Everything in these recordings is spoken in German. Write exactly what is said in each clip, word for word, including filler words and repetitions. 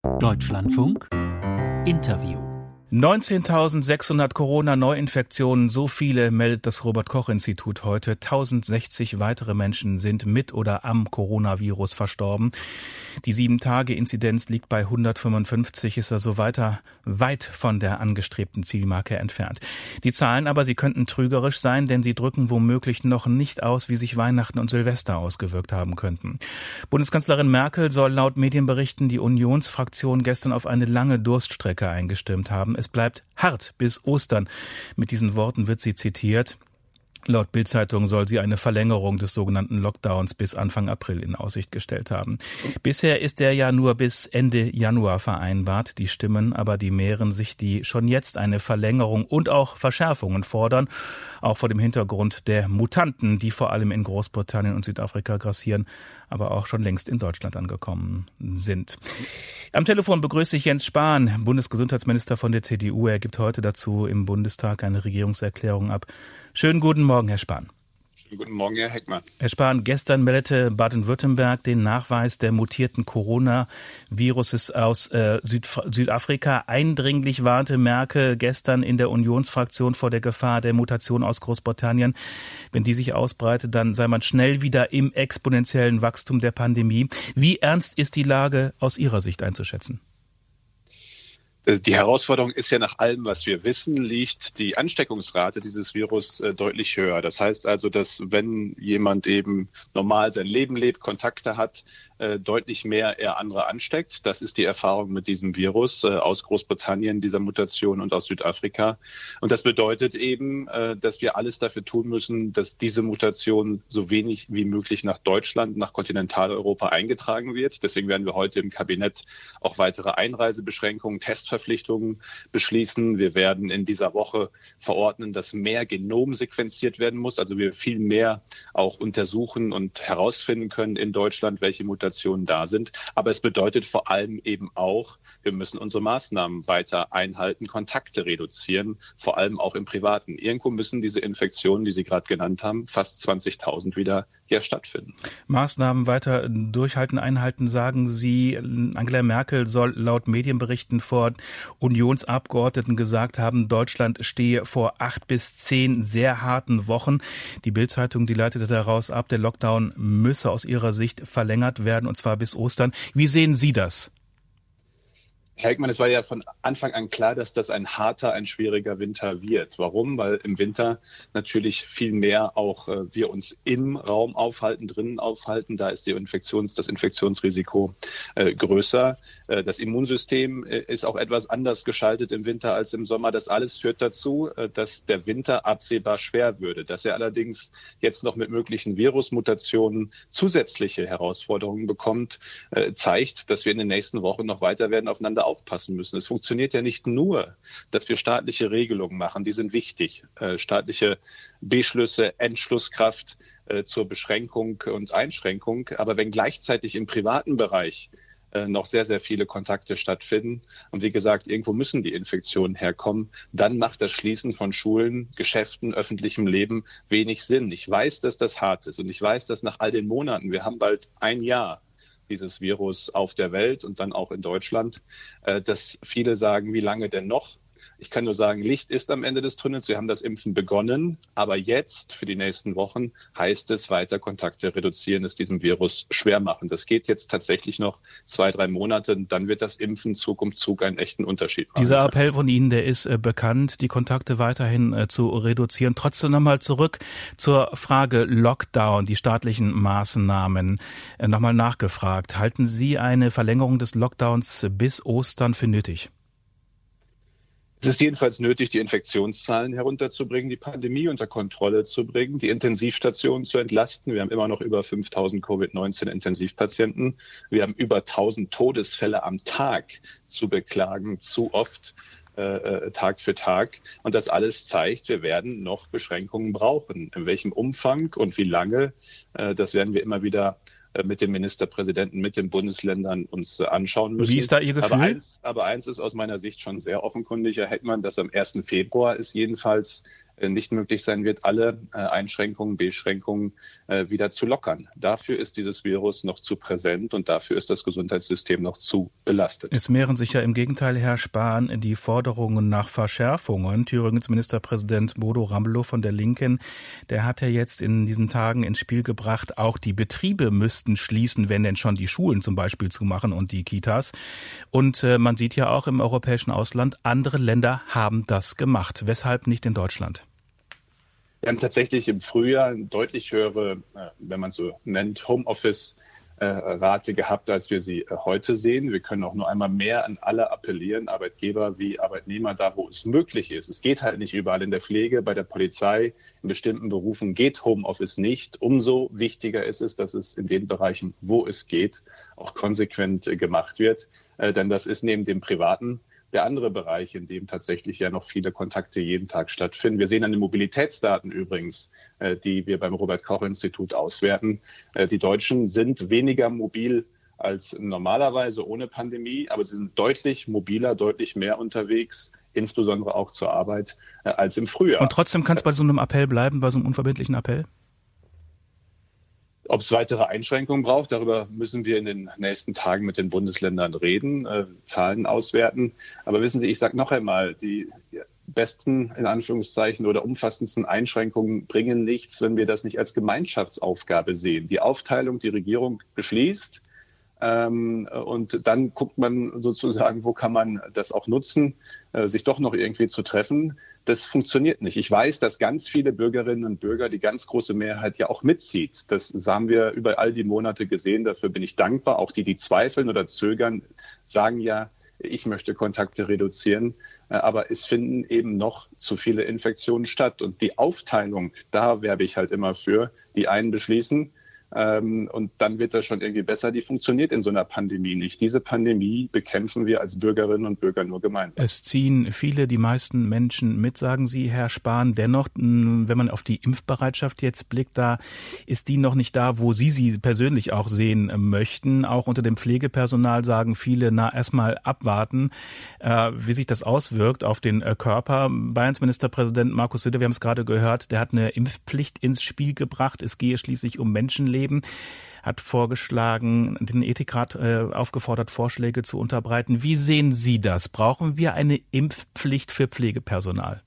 Deutschlandfunk Interview. neunzehntausendsechshundert Corona-Neuinfektionen, so viele meldet das Robert-Koch-Institut heute. tausendsechzig weitere Menschen sind mit oder am Coronavirus verstorben. Die sieben-Tage-Inzidenz liegt bei hundertfünfundfünfzig, ist also weiter weit von der angestrebten Zielmarke entfernt. Die Zahlen aber, sie könnten trügerisch sein, denn sie drücken womöglich noch nicht aus, wie sich Weihnachten und Silvester ausgewirkt haben könnten. Bundeskanzlerin Merkel soll laut Medienberichten die Unionsfraktion gestern auf eine lange Durststrecke eingestimmt haben. Es bleibt hart bis Ostern. Mit diesen Worten wird sie zitiert. Laut Bild-Zeitung soll sie eine Verlängerung des sogenannten Lockdowns bis Anfang April in Aussicht gestellt haben. Bisher ist der ja nur bis Ende Januar vereinbart. Die Stimmen aber, die mehren sich, die schon jetzt eine Verlängerung und auch Verschärfungen fordern. Auch vor dem Hintergrund der Mutanten, die vor allem in Großbritannien und Südafrika grassieren, aber auch schon längst in Deutschland angekommen sind. Am Telefon begrüße ich Jens Spahn, Bundesgesundheitsminister von der C D U. Er gibt heute dazu im Bundestag eine Regierungserklärung ab. Schönen guten Morgen, Herr Spahn. Schönen guten Morgen, Herr Heckmann. Herr Spahn, gestern meldete Baden-Württemberg den Nachweis der mutierten Coronaviruses aus äh, Südf- Südafrika. Eindringlich warnte Merkel gestern in der Unionsfraktion vor der Gefahr der Mutation aus Großbritannien. Wenn die sich ausbreitet, dann sei man schnell wieder im exponentiellen Wachstum der Pandemie. Wie ernst ist die Lage aus Ihrer Sicht einzuschätzen? Die Herausforderung ist ja, nach allem, was wir wissen, liegt die Ansteckungsrate dieses Virus äh, deutlich höher. Das heißt also, dass wenn jemand eben normal sein Leben lebt, Kontakte hat, äh, deutlich mehr er andere ansteckt. Das ist die Erfahrung mit diesem Virus äh, aus Großbritannien, dieser Mutation, und aus Südafrika. Und das bedeutet eben, äh, dass wir alles dafür tun müssen, dass diese Mutation so wenig wie möglich nach Deutschland, nach Kontinentaleuropa eingetragen wird. Deswegen werden wir heute im Kabinett auch weitere Einreisebeschränkungen, Testverpflichtungen beschließen. Wir werden in dieser Woche verordnen, dass mehr Genom sequenziert werden muss. Also wir viel mehr auch untersuchen und herausfinden können in Deutschland, welche Mutationen da sind. Aber es bedeutet vor allem eben auch, wir müssen unsere Maßnahmen weiter einhalten, Kontakte reduzieren, vor allem auch im Privaten. Irgendwo müssen diese Infektionen, die Sie gerade genannt haben, fast zwanzigtausend wieder hier stattfinden. Maßnahmen weiter durchhalten, einhalten, sagen Sie. Angela Merkel soll laut Medienberichten vor Unionsabgeordneten gesagt haben, Deutschland stehe vor acht bis zehn sehr harten Wochen. Die Bild-Zeitung, die leitete daraus ab, der Lockdown müsse aus ihrer Sicht verlängert werden, und zwar bis Ostern. Wie sehen Sie das? Herr Heckmann, es war ja von Anfang an klar, dass das ein harter, ein schwieriger Winter wird. Warum? Weil im Winter natürlich viel mehr auch äh, wir uns im Raum aufhalten, drinnen aufhalten. Da ist die Infektions-, das Infektionsrisiko äh, größer. Äh, das Immunsystem äh, ist auch etwas anders geschaltet im Winter als im Sommer. Das alles führt dazu, äh, dass der Winter absehbar schwer würde. Dass er allerdings jetzt noch mit möglichen Virusmutationen zusätzliche Herausforderungen bekommt, äh, zeigt, dass wir in den nächsten Wochen noch weiter werden aufeinander aufpassen müssen. Es funktioniert ja nicht nur, dass wir staatliche Regelungen machen, die sind wichtig. Äh, staatliche Beschlüsse, Entschlusskraft äh, zur Beschränkung und Einschränkung. Aber wenn gleichzeitig im privaten Bereich äh, noch sehr, sehr viele Kontakte stattfinden und wie gesagt, irgendwo müssen die Infektionen herkommen, dann macht das Schließen von Schulen, Geschäften, öffentlichem Leben wenig Sinn. Ich weiß, dass das hart ist und ich weiß, dass nach all den Monaten, wir haben bald ein Jahr, dieses Virus auf der Welt und dann auch in Deutschland, dass viele sagen, wie lange denn noch? Ich kann nur sagen, Licht ist am Ende des Tunnels. Wir haben das Impfen begonnen, aber jetzt für die nächsten Wochen heißt es, weiter Kontakte reduzieren, es diesem Virus schwer machen. Das geht jetzt tatsächlich noch zwei, drei Monate, dann wird das Impfen Zug um Zug einen echten Unterschied machen. Dieser Appell von Ihnen, der ist äh, bekannt, die Kontakte weiterhin äh, zu reduzieren. Trotzdem nochmal zurück zur Frage Lockdown, die staatlichen Maßnahmen. Äh, nochmal nachgefragt. Halten Sie eine Verlängerung des Lockdowns bis Ostern für nötig? Es ist jedenfalls nötig, die Infektionszahlen herunterzubringen, die Pandemie unter Kontrolle zu bringen, die Intensivstationen zu entlasten. Wir haben immer noch über fünftausend Covid neunzehn Intensivpatienten. Wir haben über tausend Todesfälle am Tag zu beklagen, zu oft. Äh, Tag für Tag. Und das alles zeigt, wir werden noch Beschränkungen brauchen. In welchem Umfang und wie lange, äh, das werden wir immer wieder mit den Ministerpräsidenten, mit den Bundesländern uns anschauen müssen. Wie ist da Ihr Gefühl? Aber eins, aber eins ist aus meiner Sicht schon sehr offenkundig, Herr Heckmann, dass am ersten Februar ist jedenfalls nicht möglich sein wird, alle Einschränkungen, Beschränkungen wieder zu lockern. Dafür ist dieses Virus noch zu präsent und dafür ist das Gesundheitssystem noch zu belastet. Es mehren sich ja im Gegenteil, Herr Spahn, die Forderungen nach Verschärfungen. Thüringens Ministerpräsident Bodo Ramelow von der Linken, der hat ja jetzt in diesen Tagen ins Spiel gebracht, auch die Betriebe müssten schließen, wenn denn schon die Schulen zum Beispiel zumachen und die Kitas. Und äh, man sieht ja auch im europäischen Ausland, andere Länder haben das gemacht. Weshalb nicht in Deutschland? Wir haben tatsächlich im Frühjahr eine deutlich höhere, wenn man so nennt, Homeoffice-Rate gehabt, als wir sie heute sehen. Wir können auch nur einmal mehr an alle appellieren, Arbeitgeber wie Arbeitnehmer, da wo es möglich ist. Es geht halt nicht überall in der Pflege, bei der Polizei, in bestimmten Berufen geht Homeoffice nicht. Umso wichtiger ist es, dass es in den Bereichen, wo es geht, auch konsequent gemacht wird. Denn das ist neben dem Privaten der andere Bereich, in dem tatsächlich ja noch viele Kontakte jeden Tag stattfinden. Wir sehen an den Mobilitätsdaten übrigens, die wir beim Robert-Koch-Institut auswerten. Die Deutschen sind weniger mobil als normalerweise ohne Pandemie, aber sie sind deutlich mobiler, deutlich mehr unterwegs, insbesondere auch zur Arbeit, als im Frühjahr. Und trotzdem kann es bei so einem Appell bleiben, bei so einem unverbindlichen Appell? Ob es weitere Einschränkungen braucht, darüber müssen wir in den nächsten Tagen mit den Bundesländern reden, äh, Zahlen auswerten. Aber wissen Sie, ich sage noch einmal, die besten, in Anführungszeichen, oder umfassendsten Einschränkungen bringen nichts, wenn wir das nicht als Gemeinschaftsaufgabe sehen. Die Aufteilung, die Regierung beschließt, ähm, und dann guckt man sozusagen, wo kann man das auch nutzen, äh, sich doch noch irgendwie zu treffen. Das funktioniert nicht. Ich weiß, dass ganz viele Bürgerinnen und Bürger, die ganz große Mehrheit ja auch mitzieht. Das haben wir über all die Monate gesehen. Dafür bin ich dankbar. Auch die, die zweifeln oder zögern, sagen ja, ich möchte Kontakte reduzieren. Aber es finden eben noch zu viele Infektionen statt. Und die Aufteilung, da werbe ich halt immer für. Die einen beschließen, Ähm, und dann wird das schon irgendwie besser. Die funktioniert in so einer Pandemie nicht. Diese Pandemie bekämpfen wir als Bürgerinnen und Bürger nur gemeinsam. Es ziehen viele, die meisten Menschen mit, sagen Sie, Herr Spahn. Dennoch, wenn man auf die Impfbereitschaft jetzt blickt, da ist die noch nicht da, wo Sie sie persönlich auch sehen möchten. Auch unter dem Pflegepersonal sagen viele, na, erstmal abwarten, äh, wie sich das auswirkt auf den äh, Körper. Bayerns Ministerpräsident Markus Söder, wir haben es gerade gehört, der hat eine Impfpflicht ins Spiel gebracht. Es gehe schließlich um Menschenleben. Hat vorgeschlagen, den Ethikrat äh, aufgefordert, Vorschläge zu unterbreiten. Wie sehen Sie das? Brauchen wir eine Impfpflicht für Pflegepersonal?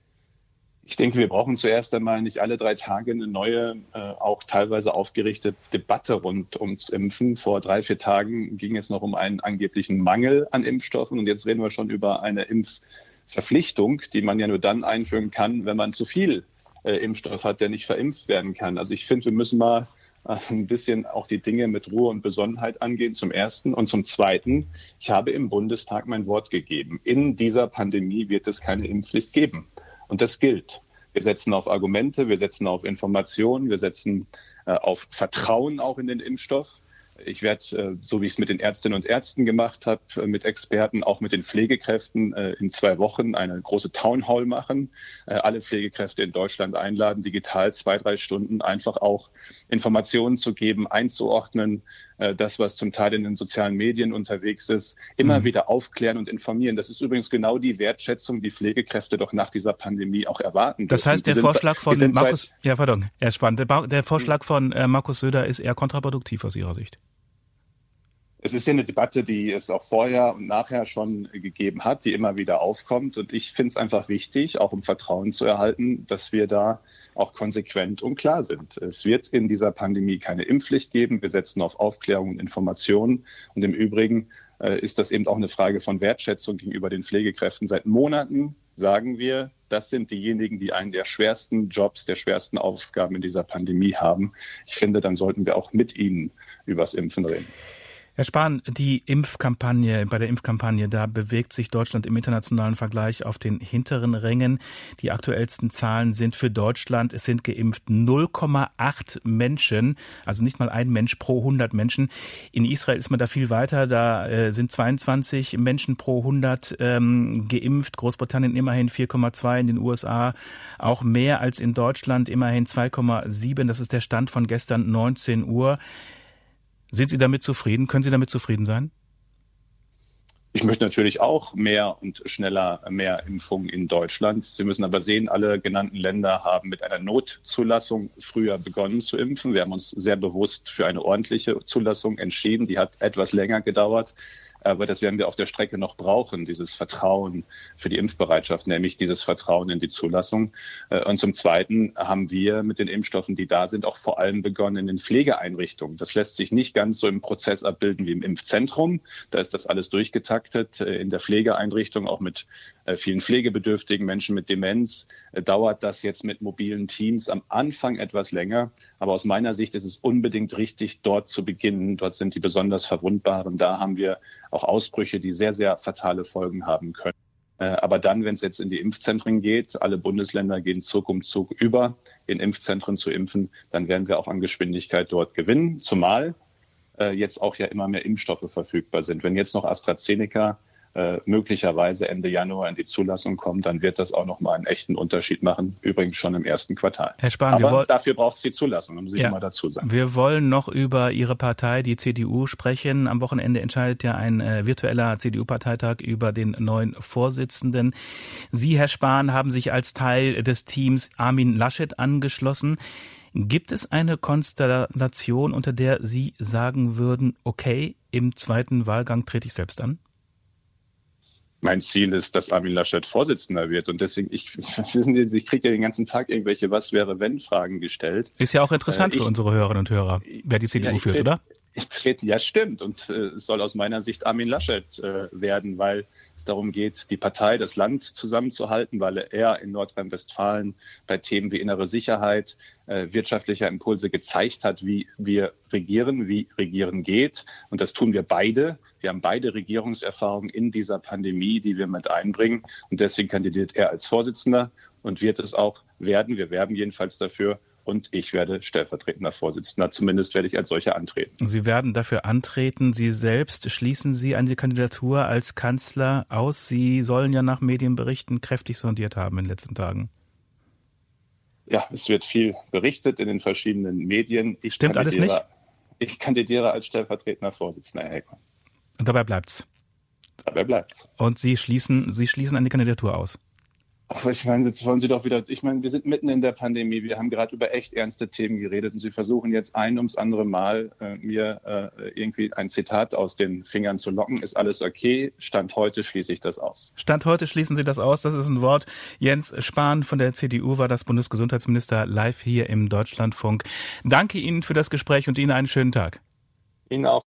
Ich denke, wir brauchen zuerst einmal nicht alle drei Tage eine neue, äh, auch teilweise aufgerichtete Debatte rund ums Impfen. Vor drei, vier Tagen ging es noch um einen angeblichen Mangel an Impfstoffen und jetzt reden wir schon über eine Impfverpflichtung, die man ja nur dann einführen kann, wenn man zu viel äh, Impfstoff hat, der nicht verimpft werden kann. Also ich finde, wir müssen mal ein bisschen auch die Dinge mit Ruhe und Besonnenheit angehen, zum Ersten. Und zum Zweiten, ich habe im Bundestag mein Wort gegeben. In dieser Pandemie wird es keine Impfpflicht geben. Und das gilt. Wir setzen auf Argumente, wir setzen auf Informationen, wir setzen äh, auf Vertrauen auch in den Impfstoff. Ich werde, so wie ich es mit den Ärztinnen und Ärzten gemacht habe, mit Experten, auch mit den Pflegekräften in zwei Wochen eine große Townhall machen, alle Pflegekräfte in Deutschland einladen, digital zwei, drei Stunden einfach auch Informationen zu geben, einzuordnen, das, was zum Teil in den sozialen Medien unterwegs ist, immer mhm. wieder aufklären und informieren. Das ist übrigens genau die Wertschätzung, die Pflegekräfte doch nach dieser Pandemie auch erwarten. Das heißt, der sind, Vorschlag von Markus, ja, pardon, Herr Spahn, der, der Vorschlag von äh, Markus Söder ist eher kontraproduktiv aus Ihrer Sicht. Es ist ja eine Debatte, die es auch vorher und nachher schon gegeben hat, die immer wieder aufkommt. Und ich finde es einfach wichtig, auch um Vertrauen zu erhalten, dass wir da auch konsequent und klar sind. Es wird in dieser Pandemie keine Impfpflicht geben. Wir setzen auf Aufklärung und Informationen. Und im Übrigen äh, ist das eben auch eine Frage von Wertschätzung gegenüber den Pflegekräften. Seit Monaten sagen wir, das sind diejenigen, die einen der schwersten Jobs, der schwersten Aufgaben in dieser Pandemie haben. Ich finde, dann sollten wir auch mit ihnen übers Impfen reden. Herr Spahn, die Impfkampagne, bei der Impfkampagne, da bewegt sich Deutschland im internationalen Vergleich auf den hinteren Rängen. Die aktuellsten Zahlen sind für Deutschland, es sind geimpft null Komma acht Menschen, also nicht mal ein Mensch pro hundert Menschen. In Israel ist man da viel weiter, da äh, sind zweiundzwanzig Menschen pro hundert ähm, geimpft. Großbritannien immerhin vier Komma zwei, in den U S A auch mehr als in Deutschland, immerhin zwei Komma sieben. Das ist der Stand von gestern neunzehn Uhr. Sind Sie damit zufrieden? Können Sie damit zufrieden sein? Ich möchte natürlich auch mehr und schneller mehr Impfungen in Deutschland. Sie müssen aber sehen, alle genannten Länder haben mit einer Notzulassung früher begonnen zu impfen. Wir haben uns sehr bewusst für eine ordentliche Zulassung entschieden. Die hat etwas länger gedauert. Aber das werden wir auf der Strecke noch brauchen, dieses Vertrauen für die Impfbereitschaft, nämlich dieses Vertrauen in die Zulassung. Und zum Zweiten haben wir mit den Impfstoffen, die da sind, auch vor allem begonnen in den Pflegeeinrichtungen. Das lässt sich nicht ganz so im Prozess abbilden wie im Impfzentrum. Da ist das alles durchgetaktet. In der Pflegeeinrichtung, auch mit vielen pflegebedürftigen Menschen mit Demenz, dauert das jetzt mit mobilen Teams am Anfang etwas länger. Aber aus meiner Sicht ist es unbedingt richtig, dort zu beginnen. Dort sind die besonders Verwundbaren. Da haben wir auch Ausbrüche, die sehr, sehr fatale Folgen haben können. Aber dann, wenn es jetzt in die Impfzentren geht, alle Bundesländer gehen Zug um Zug über, in Impfzentren zu impfen, dann werden wir auch an Geschwindigkeit dort gewinnen. Zumal äh, jetzt auch ja immer mehr Impfstoffe verfügbar sind. Wenn jetzt noch AstraZeneca äh, möglicherweise Ende Januar in die Zulassung kommt, dann wird das auch noch mal einen echten Unterschied machen. Übrigens schon im ersten Quartal. Herr Spahn, Aber wir woll- dafür braucht es die Zulassung, muss ich ja mal dazu sagen. Wir wollen noch über Ihre Partei, die C D U, sprechen. Am Wochenende entscheidet ja ein äh, virtueller C D U-Parteitag über den neuen Vorsitzenden. Sie, Herr Spahn, haben sich als Teil des Teams Armin Laschet angeschlossen. Gibt es eine Konstellation, unter der Sie sagen würden, okay, im zweiten Wahlgang trete ich selbst an? Mein Ziel ist, dass Armin Laschet Vorsitzender wird. Und deswegen, ich, wissen Sie, ich kriege ja den ganzen Tag irgendwelche Was-wäre-wenn-Fragen gestellt. Ist ja auch interessant äh, ich, für unsere Hörerinnen und Hörer, wer die C D U ja, führt, trete, oder? Ich trete, ja stimmt. Und äh, es soll aus meiner Sicht Armin Laschet äh, werden, weil es darum geht, die Partei, das Land zusammenzuhalten, weil er in Nordrhein-Westfalen bei Themen wie innere Sicherheit, äh, wirtschaftlicher Impulse gezeigt hat, wie wir regieren, wie Regieren geht. Und das tun wir beide. Wir haben beide Regierungserfahrungen in dieser Pandemie, die wir mit einbringen. Und deswegen kandidiert er als Vorsitzender und wird es auch werden. Wir werben jedenfalls dafür. Und ich werde stellvertretender Vorsitzender. Zumindest werde ich als solcher antreten. Sie werden dafür antreten. Sie selbst, schließen Sie eine Kandidatur als Kanzler aus? Sie sollen ja nach Medienberichten kräftig sondiert haben in den letzten Tagen. Ja, es wird viel berichtet in den verschiedenen Medien. Ich Stimmt alles nicht? Ich kandidiere als stellvertretender Vorsitzender, Herr Heckmann. Und dabei bleibt's? Dabei bleibt's. Und Sie schließen, Sie schließen eine Kandidatur aus? Aber ich meine, jetzt wollen Sie doch wieder, ich meine, wir sind mitten in der Pandemie, wir haben gerade über echt ernste Themen geredet und Sie versuchen jetzt ein ums andere Mal äh, mir äh, irgendwie ein Zitat aus den Fingern zu locken. Ist alles okay? Stand heute schließe ich das aus. Stand heute schließen Sie das aus, das ist ein Wort. Jens Spahn von der C D U war das Bundesgesundheitsminister live hier im Deutschlandfunk. Danke Ihnen für das Gespräch und Ihnen einen schönen Tag. Ihnen auch.